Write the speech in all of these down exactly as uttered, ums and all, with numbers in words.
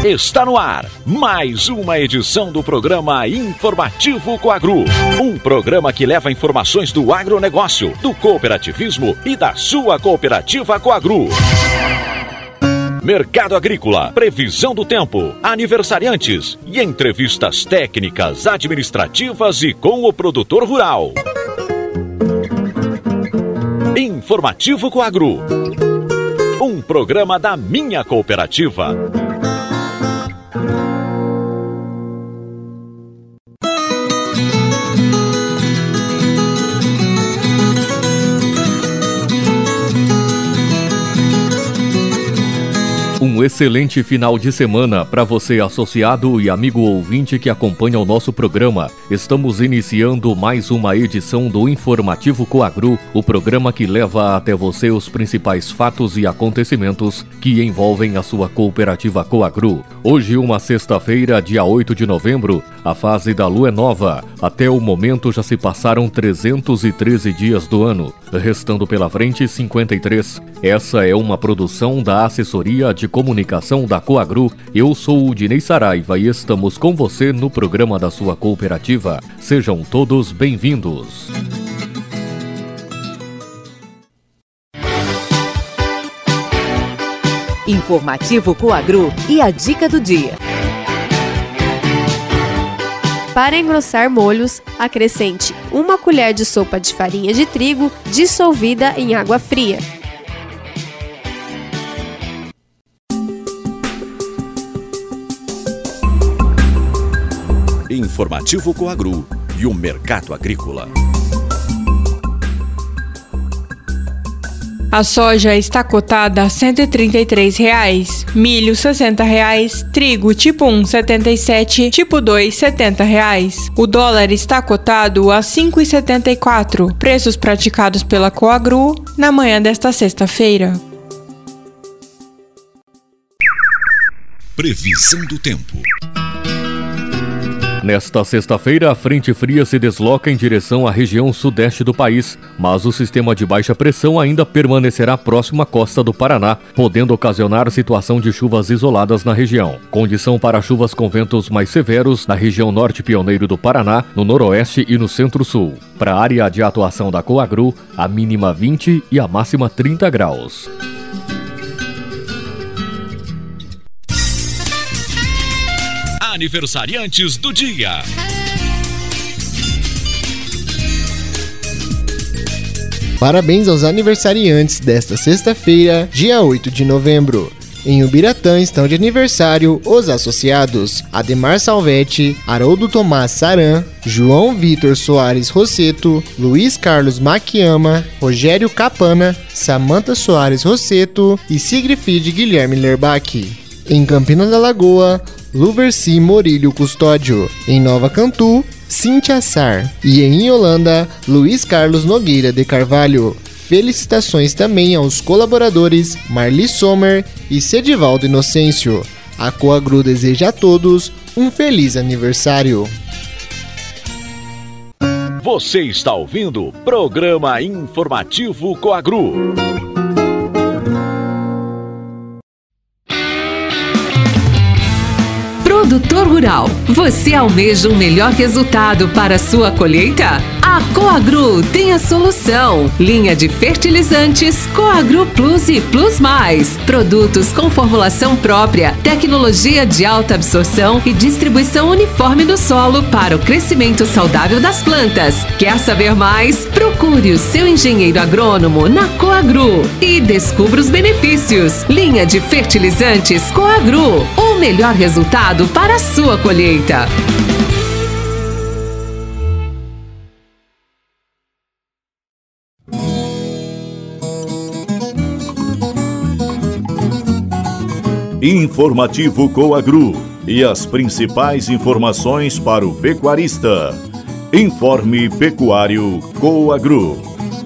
Está no ar mais uma edição do programa Informativo Coagru. Um programa que leva informações do agronegócio, do cooperativismo e da sua cooperativa Coagru. Mercado agrícola, previsão do tempo, aniversariantes e entrevistas técnicas, administrativas e com o produtor rural. Informativo Coagru. Um programa da minha cooperativa. Um excelente final de semana para você, associado e amigo ouvinte que acompanha o nosso programa. Estamos iniciando mais uma edição do Informativo Coagru, o programa que leva até você os principais fatos e acontecimentos que envolvem a sua cooperativa Coagru. Hoje, uma sexta-feira, dia oito de novembro, a fase da lua é nova. Até o momento já se passaram trezentos e treze dias do ano, restando pela frente cinquenta e três. Essa é uma produção da Assessoria de Comunicação da Coagru. Eu sou o Dinei Saraiva e estamos com você no programa da sua cooperativa. Sejam todos bem-vindos. Informativo Coagru e a dica do dia. Para engrossar molhos, acrescente uma colher de sopa de farinha de trigo dissolvida em água fria. Informativo Coagru e o mercado agrícola. A soja está cotada a cento e trinta e três reais, milho sessenta reais, trigo tipo um setenta e sete, tipo dois setenta reais. O dólar está cotado a cinco e setenta e quatro, preços praticados pela Coagru na manhã desta sexta-feira. Previsão do tempo. Nesta sexta-feira, a frente fria se desloca em direção à região sudeste do país, mas o sistema de baixa pressão ainda permanecerá próximo à costa do Paraná, podendo ocasionar situação de chuvas isoladas na região. Condição para chuvas com ventos mais severos na região norte pioneiro do Paraná, no noroeste e no centro-sul. Para a área de atuação da Coagru, a mínima vinte e a máxima trinta graus. Aniversariantes do dia. Parabéns aos aniversariantes desta sexta-feira, dia oito de novembro. Em Ubiratã estão de aniversário os associados Ademar Salvetti, Haroldo Tomás Saran, João Vitor Soares Rosseto, Luiz Carlos Maquiama, Rogério Capana, Samanta Soares Rosseto e Sigrifried Guilherme Lerbach. Em Campinas da Lagoa, Luverci Morílio Custódio. Em Nova Cantu, Cíntia Sar. E em Holanda, Luiz Carlos Nogueira de Carvalho. Felicitações também aos colaboradores Marli Sommer e Cedivaldo Inocêncio. A Coagru deseja a todos um feliz aniversário. Você está ouvindo o programa Informativo Coagru. Produtor rural, você almeja um melhor resultado para a sua colheita? A Coagru tem a solução. Linha de fertilizantes Coagru Plus e Plus Mais. Produtos com formulação própria, tecnologia de alta absorção e distribuição uniforme no solo para o crescimento saudável das plantas. Quer saber mais? Procure o seu engenheiro agrônomo na Coagru e descubra os benefícios. Linha de fertilizantes Coagru. O melhor resultado para a sua colheita. Informativo Coagru e as principais informações para o pecuarista. Informe Pecuário Coagru.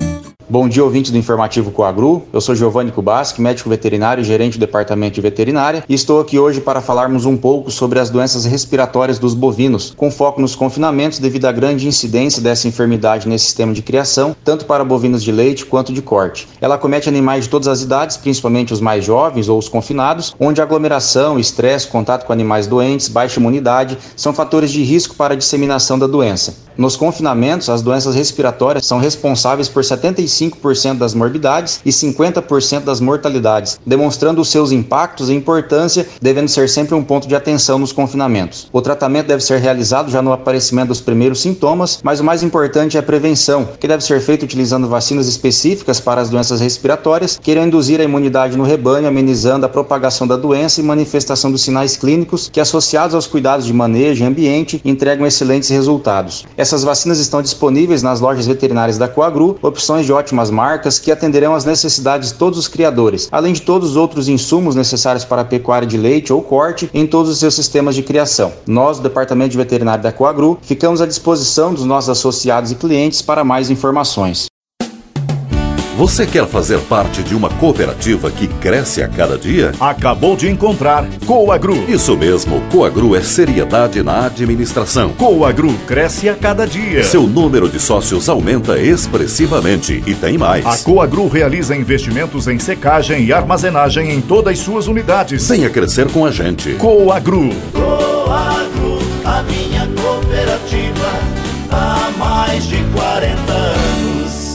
Bom dia, ouvinte do Informativo Coagru. Eu sou Giovanni Kubaschi, médico veterinário e gerente do departamento de veterinária, e estou aqui hoje para falarmos um pouco sobre as doenças respiratórias dos bovinos, com foco nos confinamentos devido à grande incidência dessa enfermidade nesse sistema de criação, tanto para bovinos de leite quanto de corte. Ela acomete animais de todas as idades, principalmente os mais jovens ou os confinados, onde aglomeração, estresse, contato com animais doentes, baixa imunidade são fatores de risco para a disseminação da doença. Nos confinamentos, as doenças respiratórias são responsáveis por setenta e cinco por cento das morbidades e cinquenta por cento das mortalidades, demonstrando os seus impactos e importância, devendo ser sempre um ponto de atenção nos confinamentos. O tratamento deve ser realizado já no aparecimento dos primeiros sintomas, mas o mais importante é a prevenção, que deve ser feita utilizando vacinas específicas para as doenças respiratórias, que irão induzir a imunidade no rebanho, amenizando a propagação da doença e manifestação dos sinais clínicos, que associados aos cuidados de manejo e ambiente, entregam excelentes resultados. Essas vacinas estão disponíveis nas lojas veterinárias da Coagru, opções de ótimas marcas que atenderão às necessidades de todos os criadores, além de todos os outros insumos necessários para a pecuária de leite ou corte em todos os seus sistemas de criação. Nós, do Departamento de Veterinário da Coagru, ficamos à disposição dos nossos associados e clientes para mais informações. Você quer fazer parte de uma cooperativa que cresce a cada dia? Acabou de encontrar Coagru. Isso mesmo, Coagru é seriedade na administração. Coagru cresce a cada dia. Seu número de sócios aumenta expressivamente e tem mais. A Coagru realiza investimentos em secagem e armazenagem em todas as suas unidades. Venha crescer com a gente. Coagru. Coagru, a minha cooperativa, há mais de quarenta anos.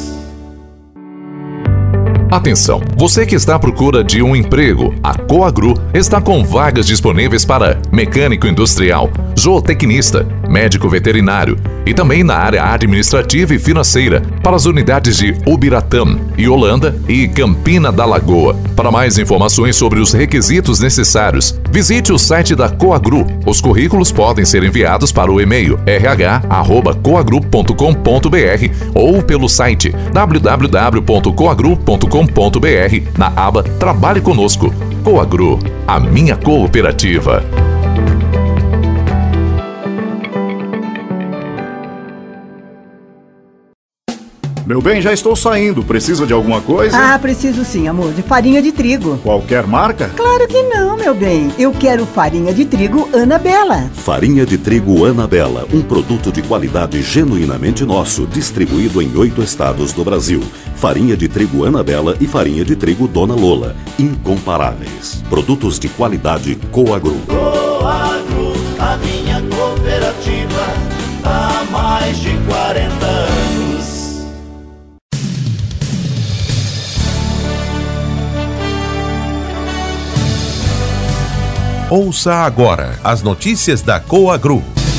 Atenção, você que está à procura de um emprego, a Coagru está com vagas disponíveis para mecânico industrial, zootecnista, médico veterinário e também na área administrativa e financeira para as unidades de Ubiratã, Yolanda e Campina da Lagoa. Para mais informações sobre os requisitos necessários, visite o site da Coagru. Os currículos podem ser enviados para o e-mail r h arroba coagru ponto com ponto b r ou pelo site w w w ponto coagru ponto com ponto b r na aba Trabalhe Conosco. Coagru, a minha cooperativa. Meu bem, já estou saindo. Precisa de alguma coisa? Ah, preciso sim, amor. De farinha de trigo. Qualquer marca? Claro que não, meu bem. Eu quero farinha de trigo Anabela. Farinha de trigo Anabela, um produto de qualidade genuinamente nosso, distribuído em oito estados do Brasil. Farinha de trigo Anabela e farinha de trigo Dona Lola, incomparáveis. Produtos de qualidade Coagru. Coagru, a minha cooperativa, há mais de quarenta anos. Ouça agora as notícias da Coagru.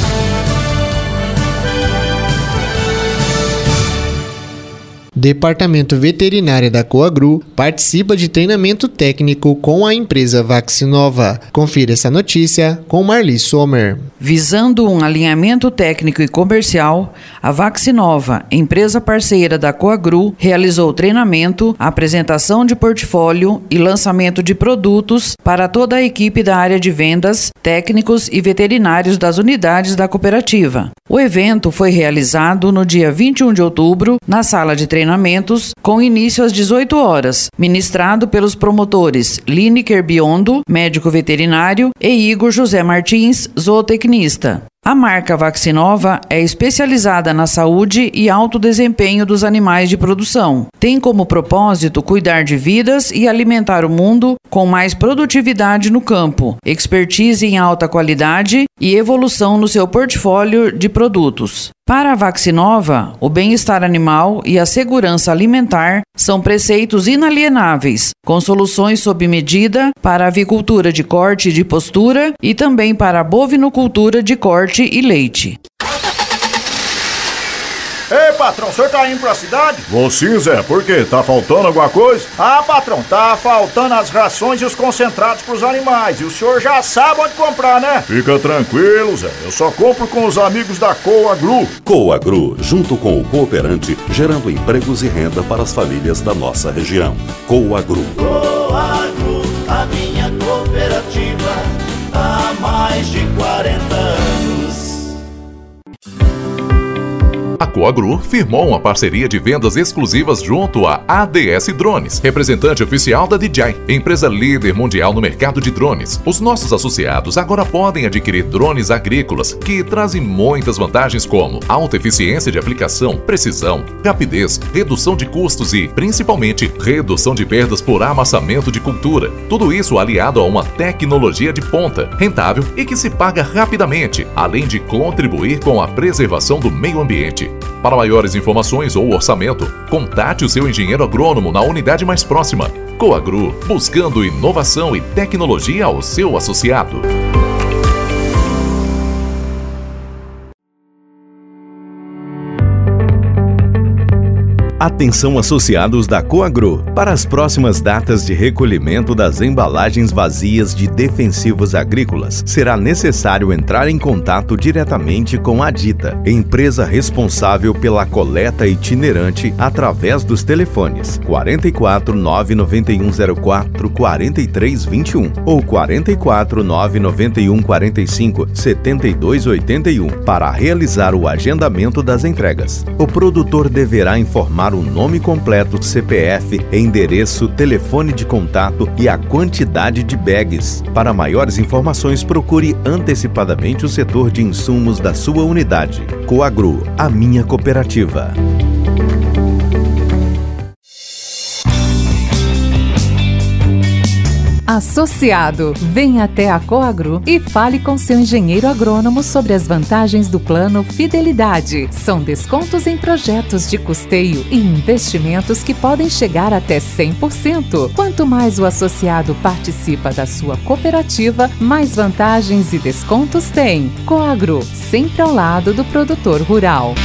Departamento Veterinário da Coagru participa de treinamento técnico com a empresa Vaccinova. Confira essa notícia com Marli Sommer. Visando um alinhamento técnico e comercial, a Vaccinova, empresa parceira da Coagru, realizou treinamento, apresentação de portfólio e lançamento de produtos para toda a equipe da área de vendas, técnicos e veterinários das unidades da cooperativa. O evento foi realizado no dia vinte e um de outubro, na sala de treinamentos, com início às dezoito horas, ministrado pelos promotores Lineker Biondo, médico veterinário, e Igor José Martins, zootecnista. A marca Vaccinova é especializada na saúde e alto desempenho dos animais de produção. Tem como propósito cuidar de vidas e alimentar o mundo com mais produtividade no campo, expertise em alta qualidade e evolução no seu portfólio de produtos. Para a Vaccinova, o bem-estar animal e a segurança alimentar são preceitos inalienáveis, com soluções sob medida para a avicultura de corte e de postura e também para a bovinocultura de corte e leite. Ei, patrão, o senhor tá indo pra cidade? Vou sim, Zé. Por quê? Tá faltando alguma coisa? Ah, patrão, tá faltando as rações e os concentrados pros animais. E o senhor já sabe onde comprar, né? Fica tranquilo, Zé. Eu só compro com os amigos da Coagru. Coagru, junto com o cooperante, gerando empregos e renda para as famílias da nossa região. Coagru. Coagru, a minha cooperativa, há mais de quarenta anos. A Coagru firmou uma parceria de vendas exclusivas junto à A D S Drones, representante oficial da D J I, empresa líder mundial no mercado de drones. Os nossos associados agora podem adquirir drones agrícolas que trazem muitas vantagens como alta eficiência de aplicação, precisão, rapidez, redução de custos e, principalmente, redução de perdas por amassamento de cultura. Tudo isso aliado a uma tecnologia de ponta, rentável e que se paga rapidamente, além de contribuir com a preservação do meio ambiente. Para maiores informações ou orçamento, contate o seu engenheiro agrônomo na unidade mais próxima. Coagru, buscando inovação e tecnologia ao seu associado. Atenção associados da Coagru. Para as próximas datas de recolhimento das embalagens vazias de defensivos agrícolas, será necessário entrar em contato diretamente com a Dita, empresa responsável pela coleta itinerante, através dos telefones quarenta e quatro, nove nove um zero quatro, quatro três dois um ou quarenta e quatro, nove nove um quarenta e cinco, setenta e dois oitenta e um para realizar o agendamento das entregas. O produtor deverá informar o nome completo, C P F, endereço, telefone de contato e a quantidade de bags. Para maiores informações, procure antecipadamente o setor de insumos da sua unidade. Coagru, a minha cooperativa. Associado, venha até a Coagru e fale com seu engenheiro agrônomo sobre as vantagens do plano Fidelidade. São descontos em projetos de custeio e investimentos que podem chegar até cem por cento. Quanto mais o associado participa da sua cooperativa, mais vantagens e descontos tem. Coagru, sempre ao lado do produtor rural.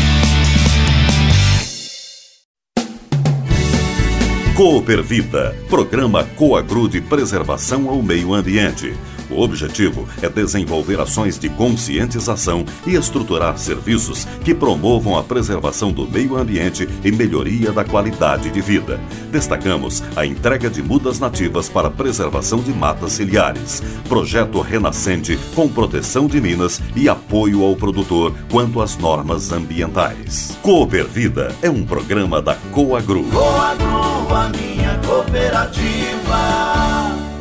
Coopervida, programa Coagru de preservação ao meio ambiente. O objetivo é desenvolver ações de conscientização e estruturar serviços que promovam a preservação do meio ambiente e melhoria da qualidade de vida. Destacamos a entrega de mudas nativas para preservação de matas ciliares, projeto renascente com proteção de minas e apoio ao produtor quanto às normas ambientais. Coopervida é um programa da Coagru. Coagru, a minha cooperativa.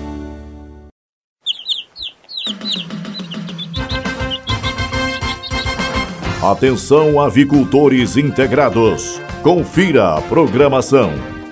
Atenção, avicultores integrados. Confira a programação.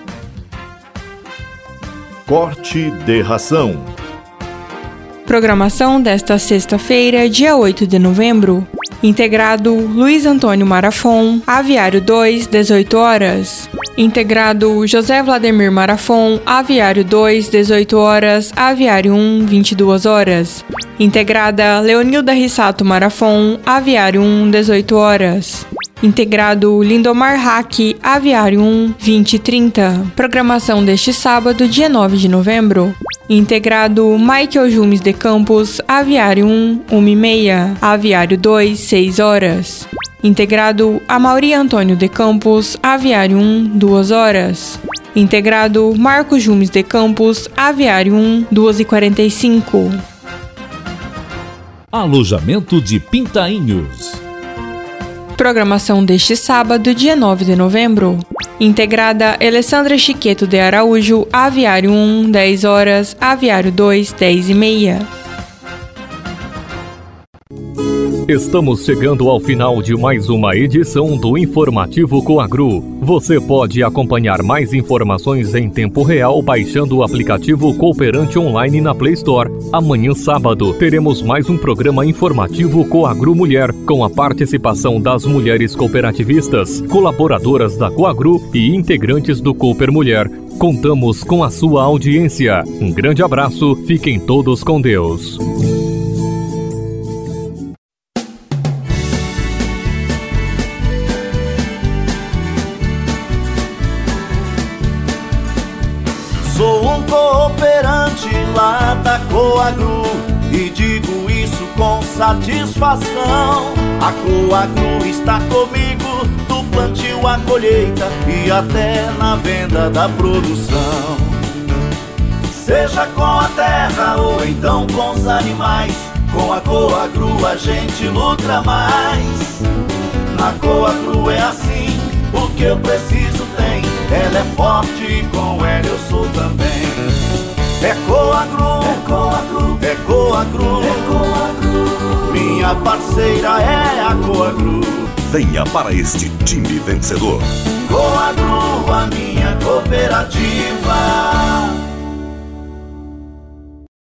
Corte de ração. Programação desta sexta-feira, dia oito de novembro. Integrado Luiz Antônio Marafon, Aviário dois, dezoito horas. Integrado José Vladimir Marafon, Aviário dois, dezoito horas, Aviário um, vinte e duas horas. Integrada Leonilda Rissato Marafon, Aviário um, dezoito horas. Integrado Lindomar Hack, Aviário um, vinte e trinta. Programação deste sábado, dia nove de novembro. Integrado Michael Jumes de Campos, Aviário um, uma e meia. Aviário dois, seis horas. Integrado Amaury Antônio de Campos, Aviário um, duas horas. Integrado Marcos Jumes de Campos, Aviário um, duas e quarenta e cinco. Alojamento de Pintainhos. Programação deste sábado, dia nove de novembro. Integrada Alessandra Chiqueto de Araújo, Aviário um, dez horas, Aviário dois, dez e meia. Estamos chegando ao final de mais uma edição do Informativo Coagru. Você pode acompanhar mais informações em tempo real baixando o aplicativo Cooperante Online na Play Store. Amanhã, sábado, teremos mais um programa informativo Coagru Mulher, com a participação das mulheres cooperativistas, colaboradoras da Coagru e integrantes do Cooper Mulher. Contamos com a sua audiência. Um grande abraço, fiquem todos com Deus. Sou um cooperante lá da Coagru e digo isso com satisfação. A Coagru está comigo do plantio à colheita e até na venda da produção. Seja com a terra ou então com os animais, com a Coagru a gente lucra mais. A Coagru é assim, o que eu preciso tem. Ela é forte e com ela eu sou também. É Coagru, é Coagru, é Coagru, é Coagru. Minha parceira é a Coagru. Venha para este time vencedor. Coagru, a minha cooperativa.